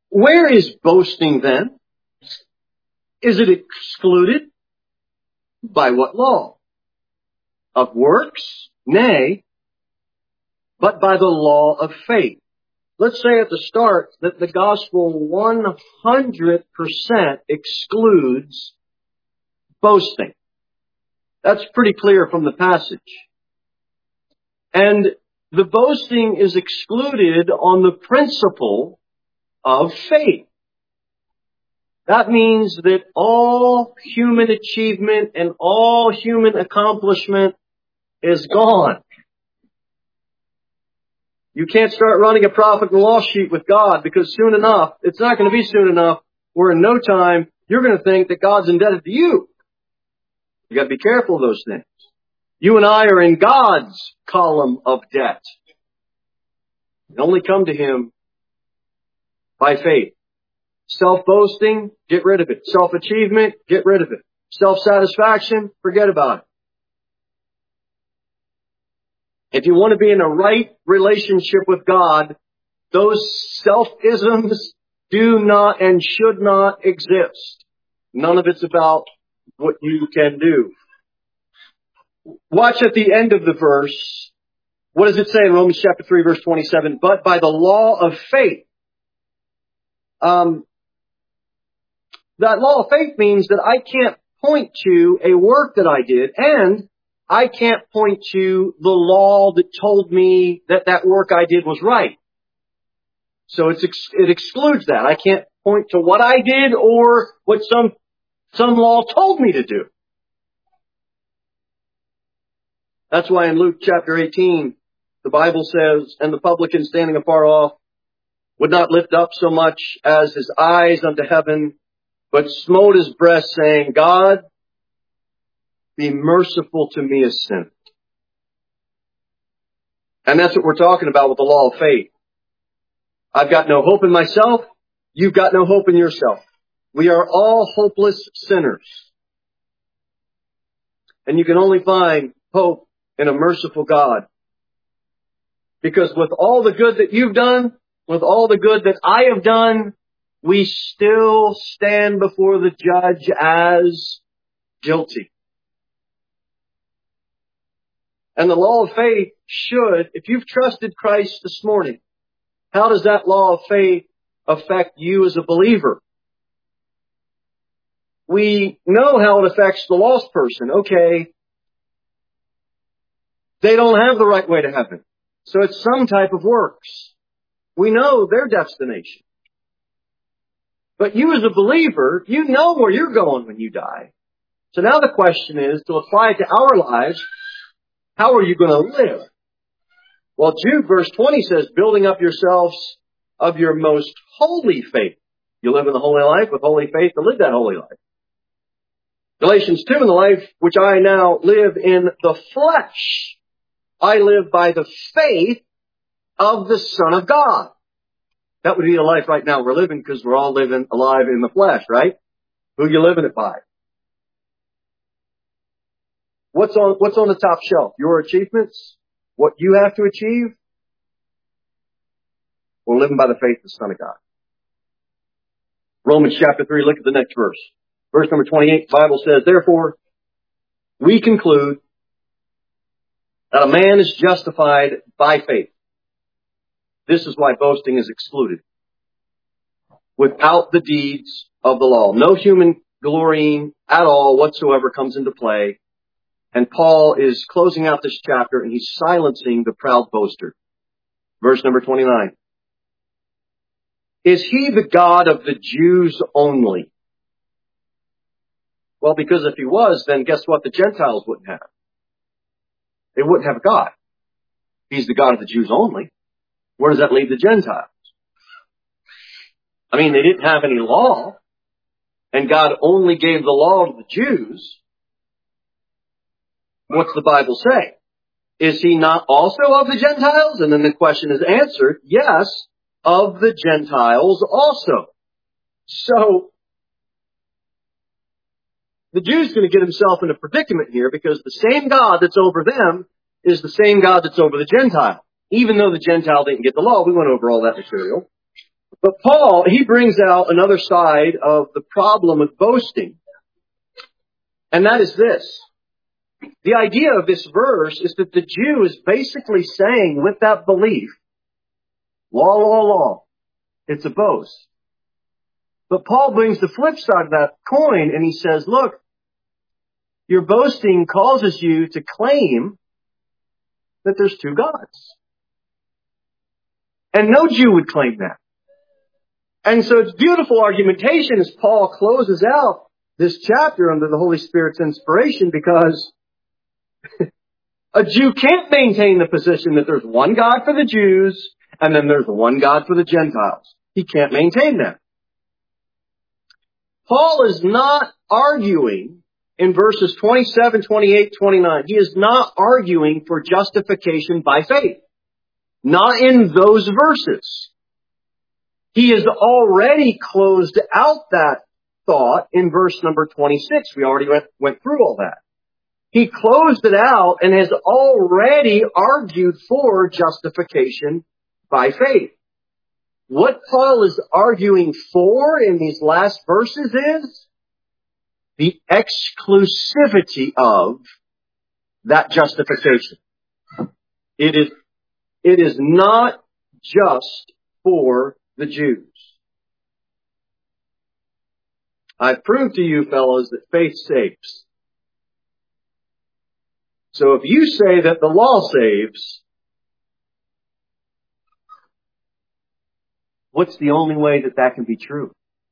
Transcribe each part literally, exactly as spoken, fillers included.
Where is boasting then? Is it excluded? By what law? Of works? Nay, but by the law of faith. Let's say at the start that the gospel one hundred percent excludes boasting. That's pretty clear from the passage. And the boasting is excluded on the principle of faith. That means that all human achievement and all human accomplishment is gone. You can't start running a profit and loss sheet with God, because soon enough, it's not going to be soon enough, where in no time you're going to think that God's indebted to you. You got to be careful of those things. You and I are in God's column of debt. You only come to Him by faith. Self-boasting, get rid of it. Self-achievement, get rid of it. Self-satisfaction, forget about it. If you want to be in a right relationship with God, those self-isms do not and should not exist. None of it's about what you can do. Watch at the end of the verse. What does it say in Romans chapter three, verse twenty-seven? But by the law of faith. Um, that law of faith means that I can't point to a work that I did, and I can't point to the law that told me that that work I did was right. So it's ex- it excludes that. I can't point to what I did or what some some law told me to do. That's why in Luke chapter eighteen, the Bible says, and the publican standing afar off would not lift up so much as his eyes unto heaven, but smote his breast, saying, God, be merciful to me, a sinner. And that's what we're talking about with the law of faith. I've got no hope in myself. You've got no hope in yourself. We are all hopeless sinners. And you can only find hope in a merciful God. Because with all the good that you've done, with all the good that I have done, we still stand before the judge as guilty. And the law of faith should, if you've trusted Christ this morning, how does that law of faith affect you as a believer? We know how it affects the lost person. Okay, they don't have the right way to heaven. So it's some type of works. We know their destination. But you as a believer, you know where you're going when you die. So now the question is, to apply it to our lives, how are you going to live? Well, Jude verse twenty says, building up yourselves of your most holy faith. You live in the holy life with holy faith to live that holy life. Galatians two, in the life which I now live in the flesh, I live by the faith of the Son of God. That would be the life right now we're living, because we're all living alive in the flesh, right? Who are you living it by? What's on, what's on the top shelf? Your achievements? What you have to achieve? We're living by the faith of the Son of God. Romans chapter three, look at the next verse. Verse number twenty-eight, the Bible says, therefore, we conclude that a man is justified by faith. This is why boasting is excluded. Without the deeds of the law. No human glorying at all whatsoever comes into play. And Paul is closing out this chapter, and he's silencing the proud boaster. Verse number twenty-nine. Is he the God of the Jews only? Well, because if he was, then guess what? The Gentiles wouldn't have. They wouldn't have a God. He's the God of the Jews only. Where does that leave the Gentiles? I mean, they didn't have any law, and God only gave the law to the Jews. What's the Bible say? Is he not also of the Gentiles? And then the question is answered, yes, of the Gentiles also. So, the Jew's going to get himself in a predicament here, because the same God that's over them is the same God that's over the Gentile. Even though the Gentile didn't get the law, we went over all that material. But Paul, he brings out another side of the problem with boasting. And that is this. The idea of this verse is that the Jew is basically saying with that belief, law, law, law, it's a boast. But Paul brings the flip side of that coin and he says, look, your boasting causes you to claim that there's two gods. And no Jew would claim that. And so it's beautiful argumentation as Paul closes out this chapter under the Holy Spirit's inspiration, because a Jew can't maintain the position that there's one God for the Jews and then there's one God for the Gentiles. He can't maintain that. Paul is not arguing in verses twenty-seven, twenty-eight, twenty-nine. He is not arguing for justification by faith. Not in those verses. He has already closed out that thought in verse number twenty-six. We already went, went through all that. He closed it out and has already argued for justification by faith. What Paul is arguing for in these last verses is the exclusivity of that justification. It is, it is not just for the Jews. I've proved to you, fellows, that faith saves. So if you say that the law saves, what's the only way that that can be true?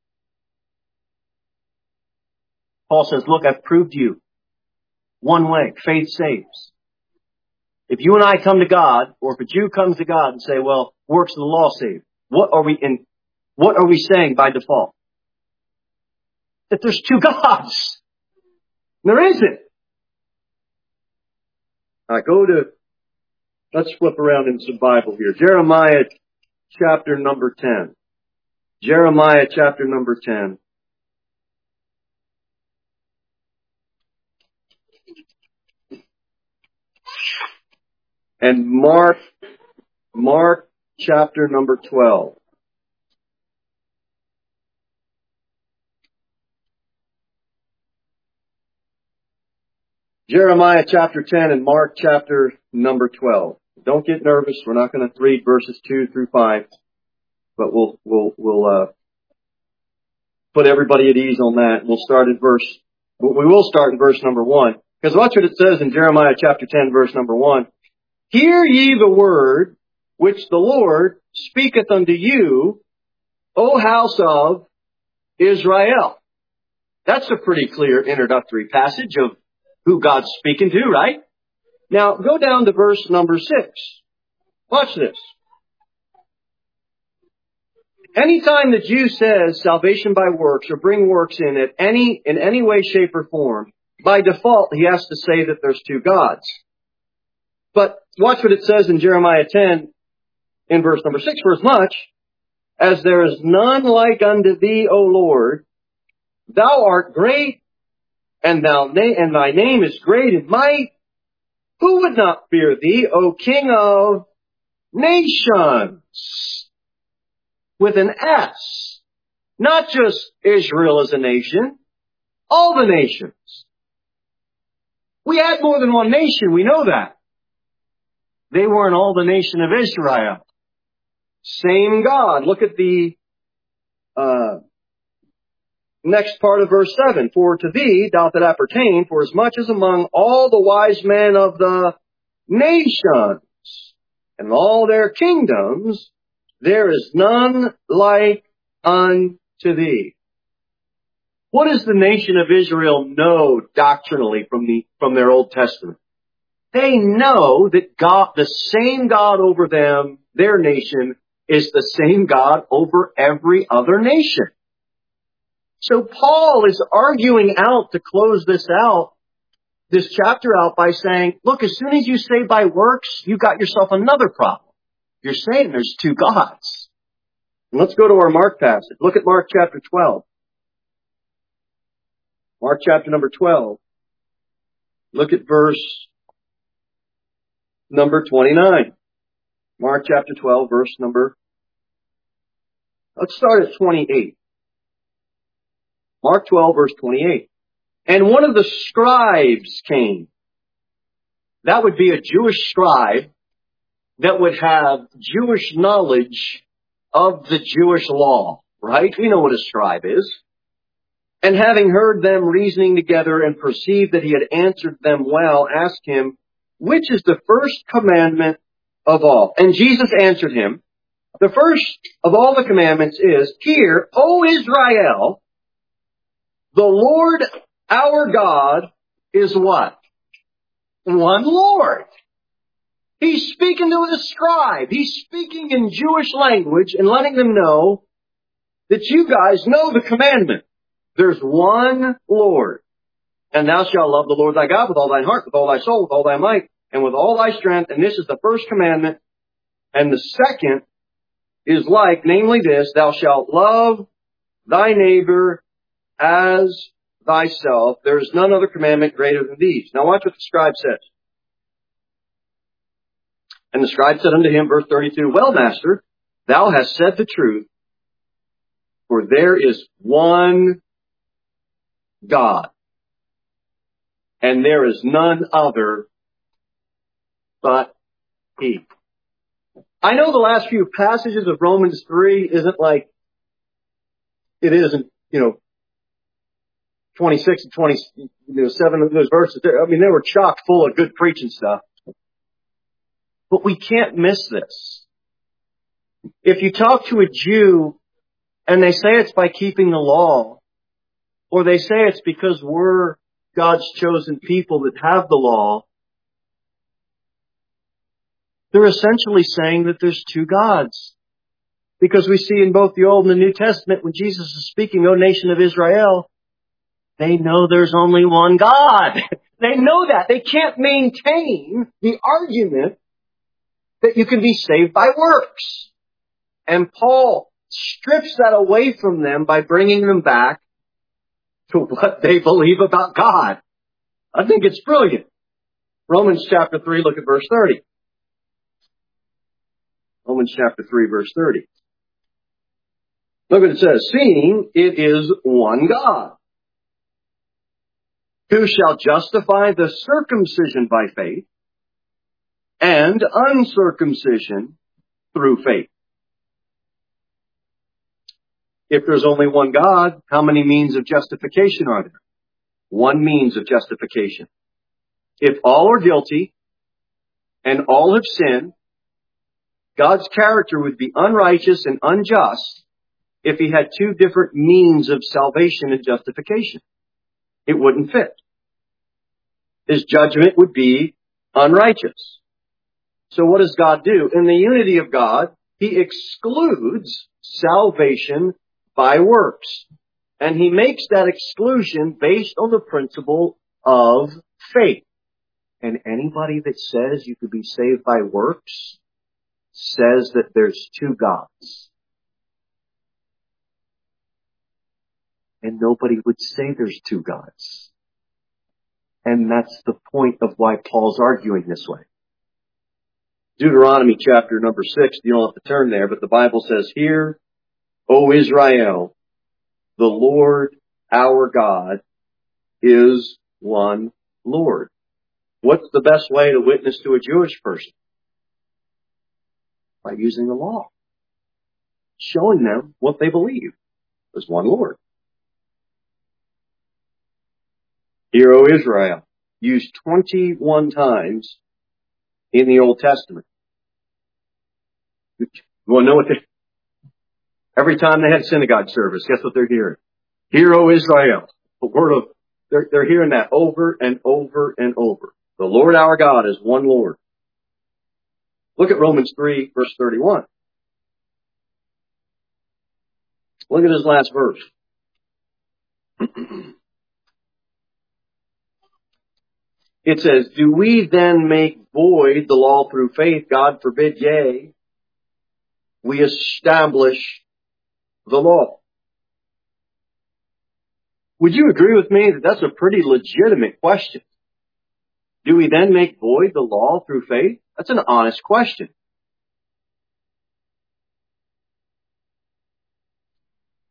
Paul says, look, I've proved to you one way. Faith saves. If you and I come to God, or if a Jew comes to God and say, well, works of the law save, what are we in, what are we saying by default? That there's two gods. There isn't. All right, go to, let's flip around in some Bible here. Jeremiah chapter number ten. Jeremiah chapter number ten. And Mark, Mark chapter number twelve. Jeremiah chapter ten and Mark chapter number twelve. Don't get nervous. We're not going to read verses two through five, but we'll, we'll, we'll, uh, put everybody at ease on that. We'll start at verse, we will start in verse number one. Because watch what it says in Jeremiah chapter ten, verse number one. Hear ye the word which the Lord speaketh unto you, O house of Israel. That's a pretty clear introductory passage of who God's speaking to, right? Now, go down to verse number six. Watch this. Anytime the Jew says salvation by works or bring works in it any, in any way, shape, or form, by default, he has to say that there's two gods. But watch what it says in Jeremiah ten in verse number six. For as much as there is none like unto thee, O Lord, thou art great, and thou na- and thy name is great in might. Who would not fear thee, O King of nations? With an S. Not just Israel as a nation, all the nations. We had more than one nation, we know that. They weren't all the nation of Israel. Same God. Look at the uh, next part of verse seven. For to thee doth it appertain, for as much as among all the wise men of the nations and all their kingdoms, there is none like unto thee. What does the nation of Israel know doctrinally from the from their Old Testament? They know that God, the same God over them, their nation, is the same God over every other nation. So Paul is arguing out to close this out, this chapter out by saying, look, as soon as you say by works, you got yourself another problem. You're saying there's two gods. And let's go to our Mark passage. Look at Mark chapter twelve. Mark chapter number twelve. Look at verse number twenty-nine. Mark chapter twelve, verse number Let's start at twenty-eight. Mark twelve, verse twenty-eight. And one of the scribes came. That would be a Jewish scribe that would have Jewish knowledge of the Jewish law, right? We know what a scribe is. And having heard them reasoning together and perceived that he had answered them well, asked him, which is the first commandment of all? And Jesus answered him, the first of all the commandments is, hear, O Israel, the Lord our God is what? One Lord. He's speaking to a scribe. He's speaking in Jewish language and letting them know that you guys know the commandment. There's one Lord. And thou shalt love the Lord thy God with all thine heart, with all thy soul, with all thy might, and with all thy strength. And this is the first commandment. And the second is like, namely this, thou shalt love thy neighbor as thyself. There is none other commandment greater than these. Now watch what the scribe says. And the scribe said unto him, verse thirty-two, well, master, thou hast said the truth, for there is one God, and there is none other but He. I know the last few passages of Romans three isn't like, it isn't, you know, twenty-six and twenty-seven of those verses. I mean, they were chock full of good preaching stuff. But we can't miss this. If you talk to a Jew and they say it's by keeping the law, or they say it's because we're God's chosen people that have the law, they're essentially saying that there's two gods. Because we see in both the Old and the New Testament, when Jesus is speaking, O nation of Israel, they know there's only one God. They know that. They can't maintain the argument that you can be saved by works. And Paul strips that away from them by bringing them back to what they believe about God. I think it's brilliant. Romans chapter three, look at verse thirty. Romans chapter three, verse thirty. Look what it says. Seeing it is one God, who shall justify the circumcision by faith and uncircumcision through faith. If there's only one God, how many means of justification are there? One means of justification. If all are guilty and all have sinned, God's character would be unrighteous and unjust if he had two different means of salvation and justification. It wouldn't fit. His judgment would be unrighteous. So what does God do? In the unity of God, he excludes salvation by works. And he makes that exclusion based on the principle of faith. And anybody that says you could be saved by works says that there's two gods. And nobody would say there's two gods. And that's the point of why Paul's arguing this way. Deuteronomy chapter number six, you don't have to turn there, but the Bible says, Hear, O Israel, the Lord our God is one Lord. What's the best way to witness to a Jewish person? By using the law. Showing them what they believe. There's one Lord. Hear, O Israel, used twenty-one times in the Old Testament. You want to know what they... Every time they had synagogue service, guess what they're hearing? Hear, O Israel. The word of... They're, they're hearing that over and over and over. The Lord our God is one Lord. Look at Romans three, verse thirty-one. Look at his last verse. It says, Do we then make void the law through faith? God forbid, yea. We establish the law. Would you agree with me that that's a pretty legitimate question? Do we then make void the law through faith? That's an honest question.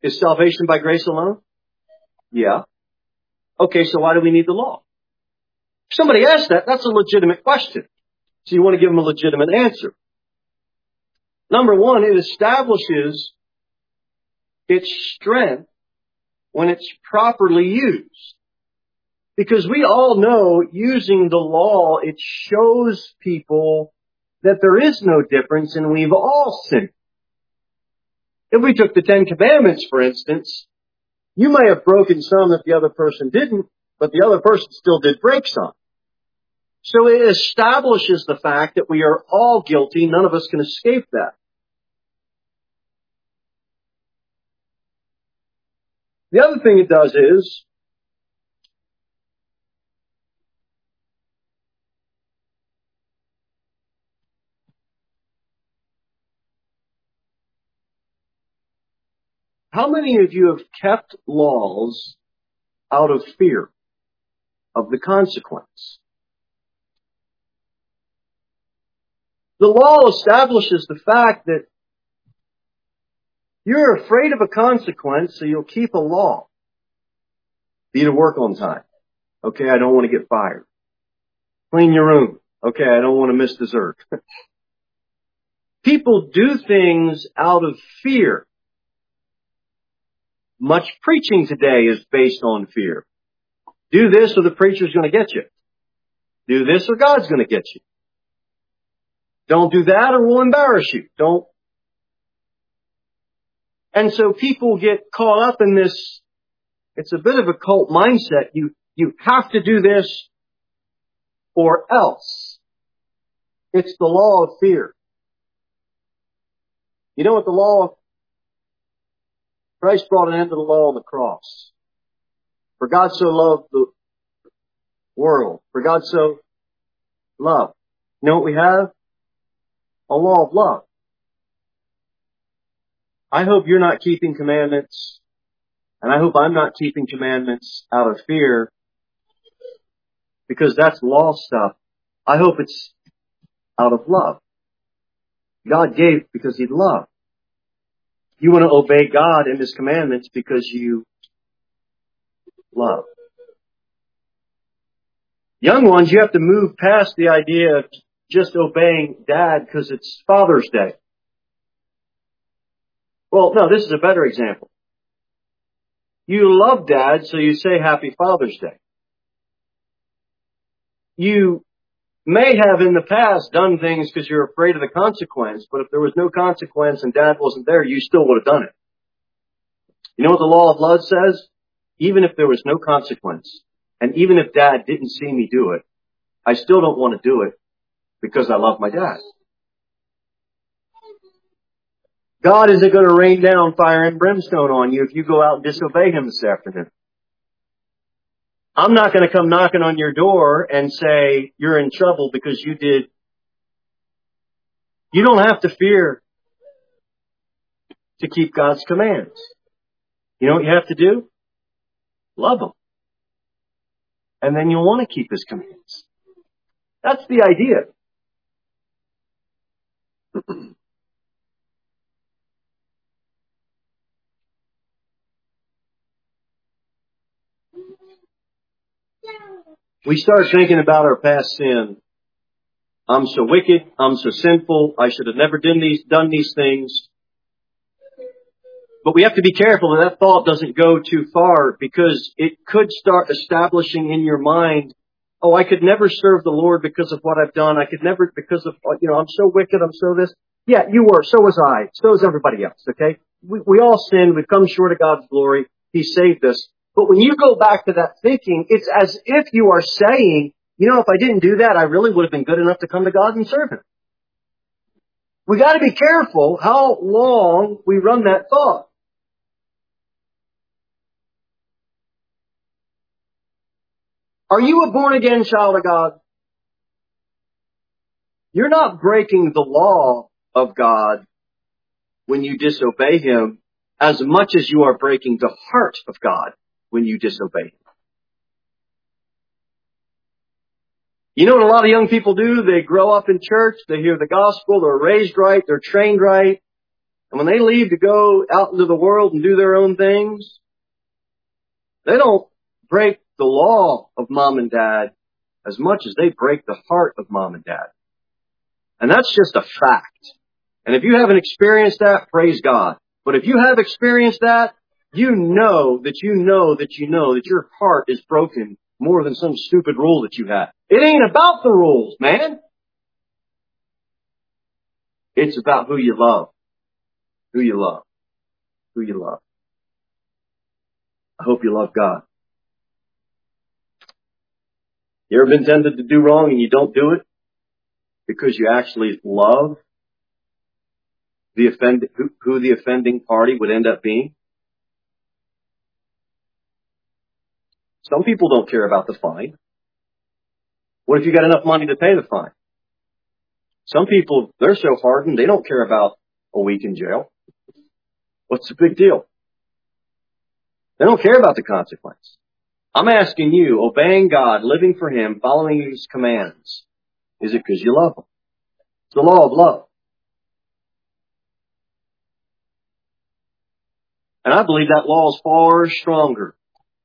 Is salvation by grace alone? Yeah. Okay, so why do we need the law? If somebody asks that, that's a legitimate question. So you want to give them a legitimate answer. Number one, it establishes its strength when it's properly used. Because we all know using the law, it shows people that there is no difference and we've all sinned. If we took the Ten Commandments, for instance, you may have broken some that the other person didn't, but the other person still did break some. So it establishes the fact that we are all guilty. None of us can escape that. The other thing it does is, how many of you have kept laws out of fear of the consequence? The law establishes the fact that you're afraid of a consequence, so you'll keep a law. Be to work on time. Okay, I don't want to get fired. Clean your room. Okay, I don't want to miss dessert. People do things out of fear. Much preaching today is based on fear. Do this or the preacher's going to get you. Do this or God's going to get you. Don't do that or we'll embarrass you. Don't. And so people get caught up in this. It's a bit of a cult mindset. You, you have to do this or else. It's the law of fear. You know what the law of Christ brought an end to the law on the cross. For God so loved the world. For God so loved. You know what we have? A law of love. I hope you're not keeping commandments, and I hope I'm not keeping commandments out of fear, because that's law stuff. I hope it's out of love. God gave because He loved. You want to obey God and His commandments because you love. Young ones, you have to move past the idea of just obeying Dad because it's Father's Day. Well, no, this is a better example. You love Dad, so you say Happy Father's Day. You may have in the past done things because you're afraid of the consequence, but if there was no consequence and Dad wasn't there, you still would have done it. You know what the law of love says? Even if there was no consequence, and even if Dad didn't see me do it, I still don't want to do it because I love my dad. God isn't going to rain down fire and brimstone on you if you go out and disobey Him this afternoon. I'm not going to come knocking on your door and say you're in trouble because you did. You don't have to fear to keep God's commands. You know what you have to do? Love Him. And then you'll want to keep His commands. That's the idea. We start thinking about our past sin. I'm so wicked. I'm so sinful. I should have never done these, done these things. But we have to be careful that that thought doesn't go too far, because it could start establishing in your mind, oh, I could never serve the Lord because of what I've done. I could never, because of, you know, I'm so wicked. I'm so this. Yeah, you were. So was I. So was everybody else. Okay. We, we all sinned. We've come short of God's glory. He saved us. But when you go back to that thinking, it's as if you are saying, you know, if I didn't do that, I really would have been good enough to come to God and serve Him. We got to be careful how long we run that thought. Are you a born-again child of God? You're not breaking the law of God when you disobey Him as much as you are breaking the heart of God when you disobey Him. You know what a lot of young people do? They grow up in church, they hear the gospel, they're raised right, they're trained right, And when they leave to go out into the world and do their own things, they don't break the law of mom and dad as much as they break the heart of mom and dad. And that's just a fact. And if you haven't experienced that, praise God. But if you have experienced that, you know that you know that you know that your heart is broken more than some stupid rule that you have. It ain't about the rules, man. It's about who you love. Who you love. Who you love. I hope you love God. You ever been tempted to do wrong and you don't do it because you actually love the offend, who, who the offending party would end up being? Some people don't care about the fine. What if you got enough money to pay the fine? Some people, they're so hardened, they don't care about a week in jail. What's the big deal? They don't care about the consequence. I'm asking you, obeying God, living for Him, following His commands, is it because you love Him? It's the law of love. And I believe that law is far stronger.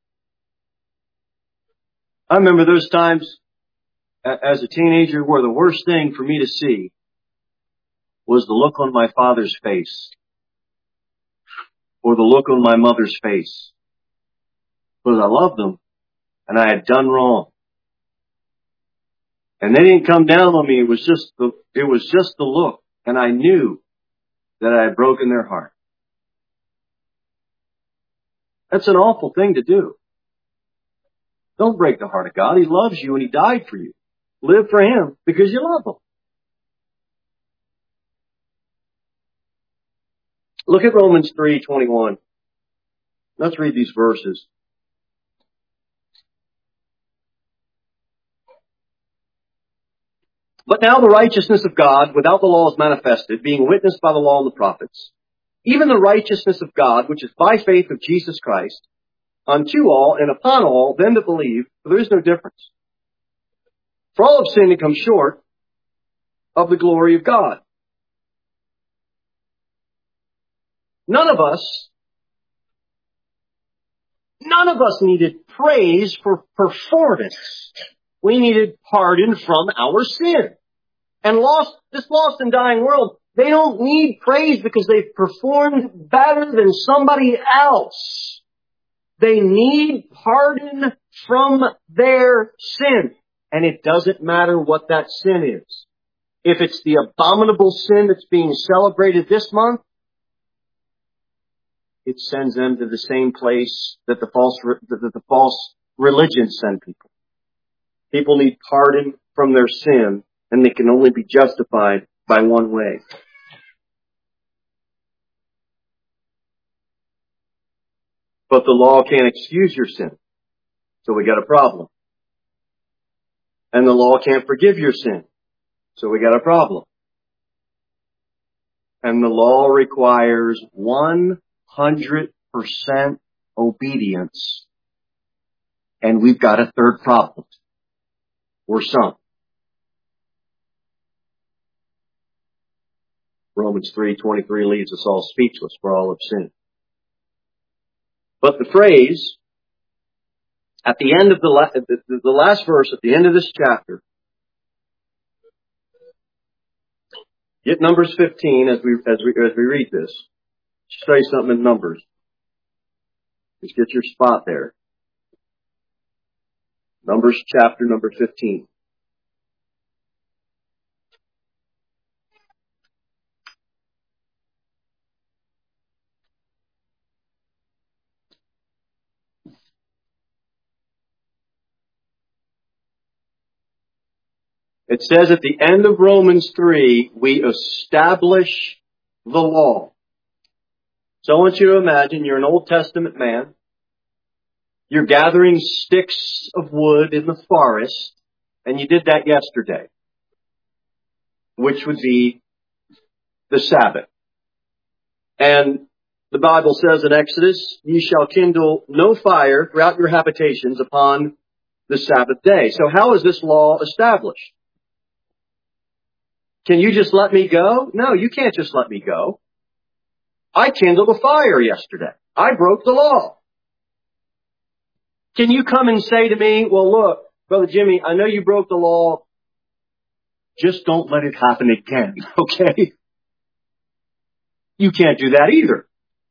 I remember those times as a teenager where the worst thing for me to see was the look on my father's face or the look on my mother's face. Because I loved them and I had done wrong. And they didn't come down on me. It was just the, it was just the look. And I knew that I had broken their heart. That's an awful thing to do. Don't break the heart of God. He loves you and He died for you. Live for Him because you love Him. Look at Romans three twenty-one. Let's read these verses. But now the righteousness of God without the law is manifested, being witnessed by the law and the prophets, even the righteousness of God, which is by faith of Jesus Christ, unto all and upon all them that believe, for there is no difference. For all have sinned and come short of the glory of God. None of us, none of us needed praise for performance. We needed pardon from our sin. And lost, this lost and dying world, they don't need praise because they've performed better than somebody else. They need pardon from their sin. And it doesn't matter what that sin is. If it's the abominable sin that's being celebrated this month, it sends them to the same place that the false, that the false religions send people. People need pardon from their sin, and they can only be justified by one way. But the law can't excuse your sin. So we got a problem. And the law can't forgive your sin. So we got a problem. And the law requires one hundred percent obedience. And we've got a third problem. Or some. Romans three twenty-three leaves us all speechless, for all have sinned. But the phrase at the end of the, la- the, the last verse at the end of this chapter, get Numbers fifteen as we as we as we read this. Show you something in Numbers. Just get your spot there. Numbers chapter number fifteen. It says at the end of Romans three, we establish the law. So I want you to imagine you're an Old Testament man. You're gathering sticks of wood in the forest, and you did that yesterday, which would be the Sabbath. And the Bible says in Exodus, ye shall kindle no fire throughout your habitations upon the Sabbath day. So how is this law established? Can you just let me go? No, you can't just let me go. I kindled a fire yesterday. I broke the law. Can you come and say to me, well, look, Brother Jimmy, I know you broke the law. Just don't let it happen again, okay? You can't do that either.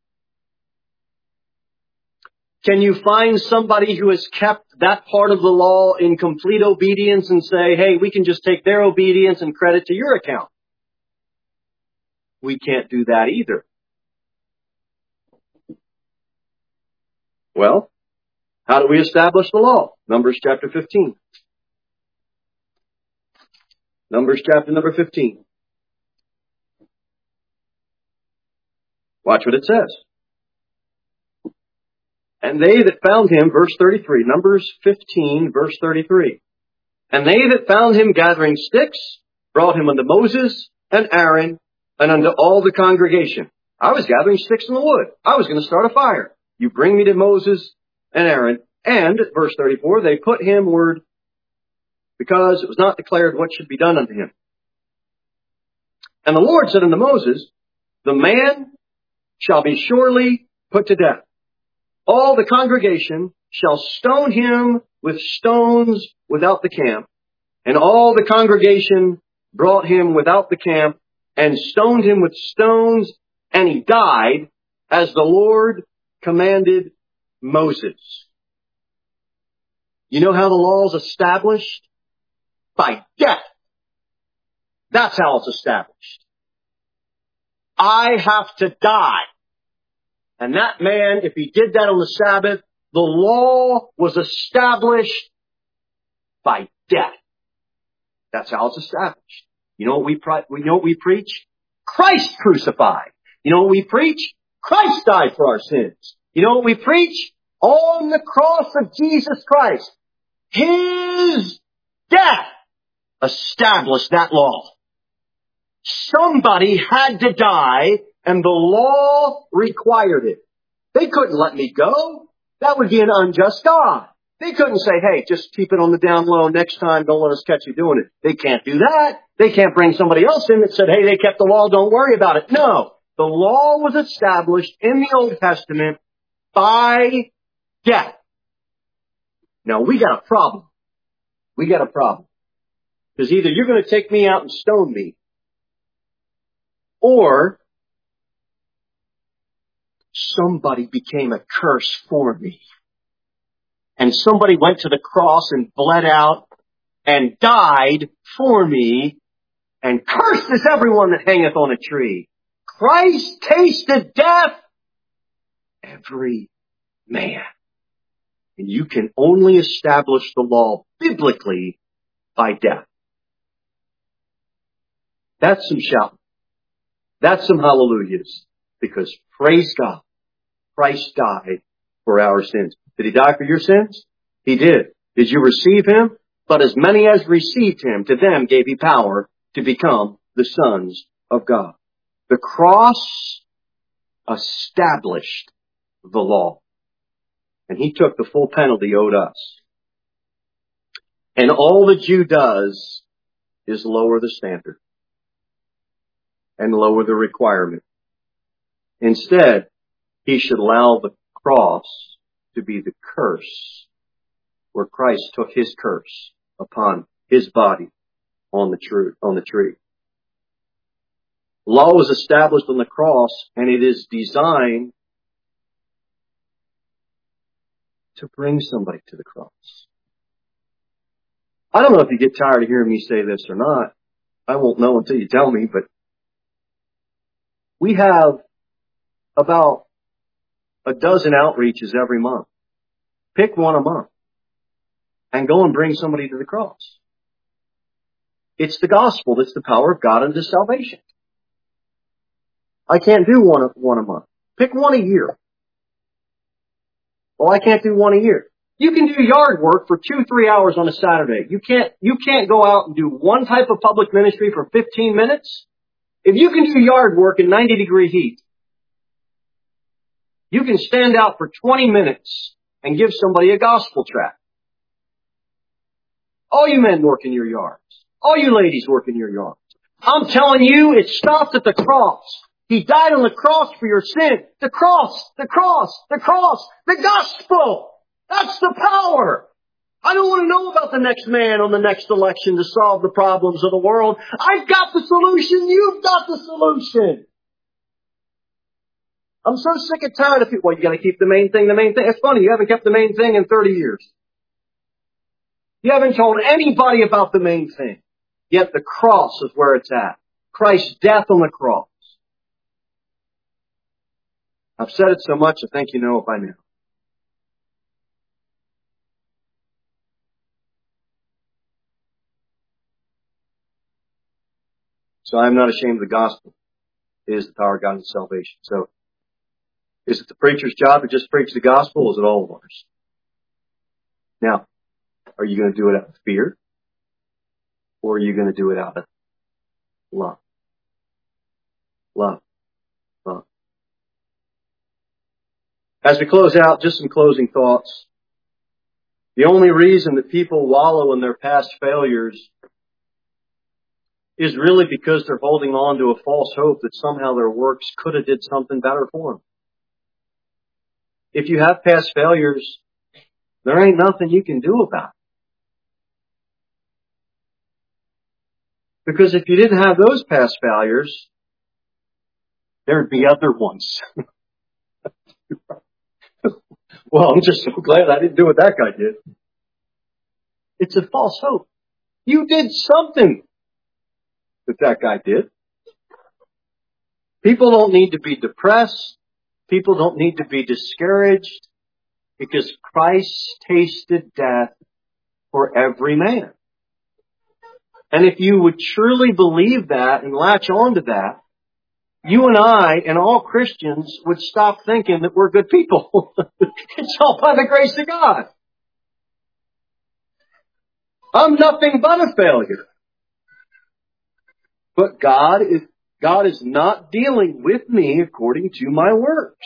Can you find somebody who has kept that part of the law in complete obedience and say, hey, we can just take their obedience and credit to your account? We can't do that either. Well, how do we establish the law? Numbers chapter fifteen. Numbers chapter number fifteen. Watch what it says. And they that found him, verse thirty-three, Numbers fifteen, verse thirty-three. And they that found him gathering sticks brought him unto Moses and Aaron and unto all the congregation. I was gathering sticks in the wood. I was going to start a fire. You bring me to Moses and Aaron. And, verse thirty-four, they put him word because it was not declared what should be done unto him. And the Lord said unto Moses, the man shall be surely put to death. All the congregation shall stone him with stones without the camp. And all the congregation brought him without the camp and stoned him with stones, and he died as the Lord commanded Moses. You know how the law is established? By death. That's how it's established. I have to die. And that man, if he did that on the Sabbath, the law was established by death. That's how it's established. You know what we pre- you know what we preach? Christ crucified. You know what we preach? Christ died for our sins. You know what we preach? On the cross of Jesus Christ, his death established that law. Somebody had to die, and the law required it. They couldn't let me go. That would be an unjust God. They couldn't say, hey, just keep it on the down low. Next time, don't let us catch you doing it. They can't do that. They can't bring somebody else in that said, hey, they kept the law. Don't worry about it. No. The law was established in the Old Testament by death. Now, we got a problem. We got a problem. Because either you're going to take me out and stone me, or somebody became a curse for me. And somebody went to the cross and bled out and died for me. And cursed is everyone that hangeth on a tree. Christ tasted death. Every man. And you can only establish the law biblically by death. That's some shouting. That's some hallelujahs. Because praise God, Christ died for our sins. Did he die for your sins? He did. Did you receive him? But as many as received him, to them gave he power to become the sons of God. The cross established the law. And he took the full penalty owed us. And all the Jew does is lower the standard and lower the requirement. Instead, he should allow the cross to be the curse, where Christ took his curse upon his body on the tree. On the tree. Law was established on the cross, and it is designed to bring somebody to the cross. I don't know if you get tired of hearing me say this or not. I won't know until you tell me, but we have about a dozen outreaches every month. Pick one a month and go and bring somebody to the cross. It's the gospel that's the power of God unto salvation. I can't do one, one a month. Pick one a year. Well, I can't do one a year. You can do yard work for two, three hours on a Saturday. You can't, you can't go out and do one type of public ministry for fifteen minutes. If you can do yard work in ninety degree heat, you can stand out for twenty minutes and give somebody a gospel tract. All you men work in your yards. All you ladies work in your yards. I'm telling you, it stopped at the cross. He died on the cross for your sin. The cross, the cross, the cross, the gospel. That's the power. I don't want to know about the next man on the next election to solve the problems of the world. I've got the solution. You've got the solution. I'm so sick and tired of people. Well, you got to keep the main thing the main thing. It's funny. You haven't kept the main thing in thirty years. You haven't told anybody about the main thing. Yet the cross is where it's at. Christ's death on the cross. I've said it so much, I think you know it by now. So I am not ashamed of the gospel. It is the power of God unto salvation. So, is it the preacher's job to just preach the gospel, or is it all of ours? Now, are you going to do it out of fear? Or are you going to do it out of love? Love. Love. As we close out, just some closing thoughts. The only reason that people wallow in their past failures is really because they're holding on to a false hope that somehow their works could have did something better for them. If you have past failures, there ain't nothing you can do about it. Because if you didn't have those past failures, there'd be other ones. Well, I'm just so glad I didn't do what that guy did. It's a false hope. You did something that that guy did. People don't need to be depressed. People don't need to be discouraged because Christ tasted death for every man. And if you would truly believe that and latch on to that, you and I and all Christians would stop thinking that we're good people. It's all by the grace of God. I'm nothing but a failure. But God is, God is not dealing with me according to my works.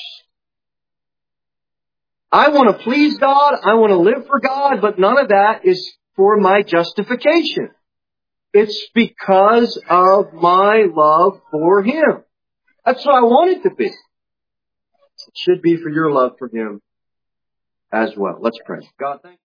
I want to please God. I want to live for God, but none of that is for my justification. It's because of my love for Him. That's what I want it to be. It should be for your love for Him as well. Let's pray. God, thank you.